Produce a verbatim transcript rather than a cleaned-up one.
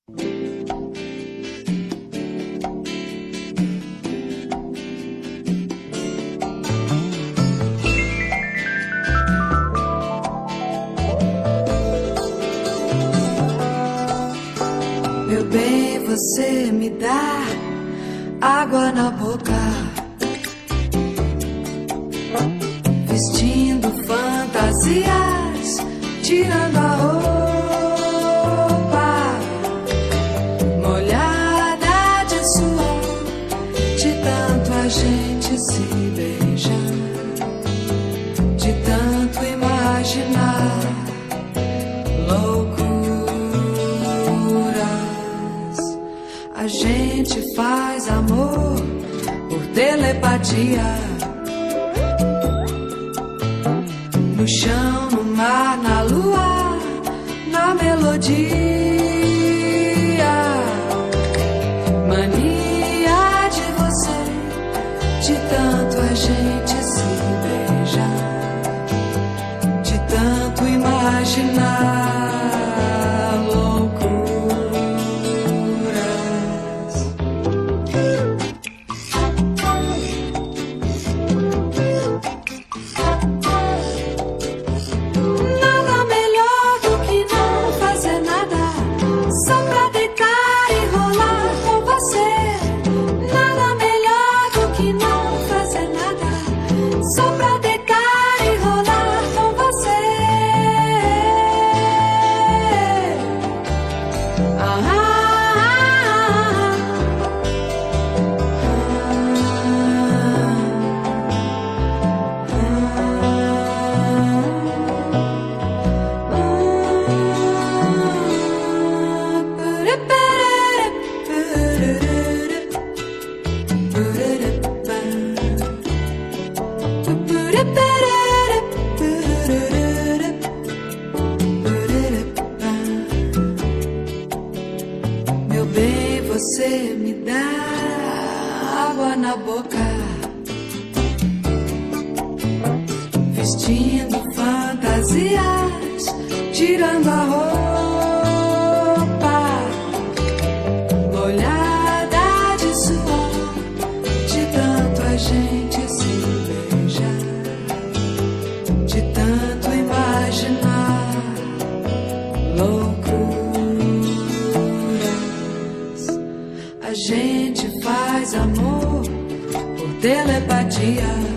Meu bem, você me dá água na boca, vestindo fantasias, tirando a roupa, molhada de suor, de tanto a gente se beijar, de tanto imaginar loucuras. A gente faz amor por telepatia, no chão, no mar, na lua, na melodia. Mania de você, de tanto a gente se beijar, de tanto imaginar loucuras. Meu bem, você me dá água na boca, vestindo fantasias, tirando a roupa, molhada de suor, de tanto a gente se beijar, de tanto imaginar loucuras. A gente faz amor por telepatia,